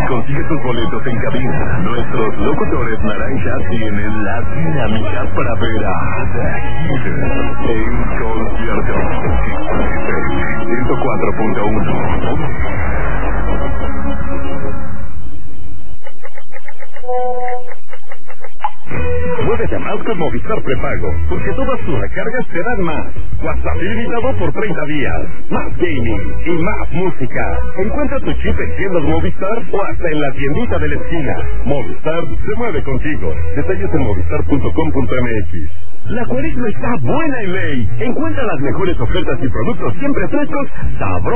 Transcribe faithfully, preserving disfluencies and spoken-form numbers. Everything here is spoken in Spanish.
consigue tus boletos en cabina. Nuestros locutores naranjas tienen la dinámica para ver a The Killers en concierto. ciento cuatro punto uno. Muévete más con Movistar Prepago, porque todas tus recargas te dan más. WhatsApp ilimitado por treinta días, más gaming y más música. Encuentra tu chip en tiendas Movistar o hasta en la tiendita de la esquina. Movistar se mueve contigo. Detalles en movistar punto com punto m x. La cuaresma está buena en ley. Encuentra las mejores ofertas y productos siempre frescos, sabrosos.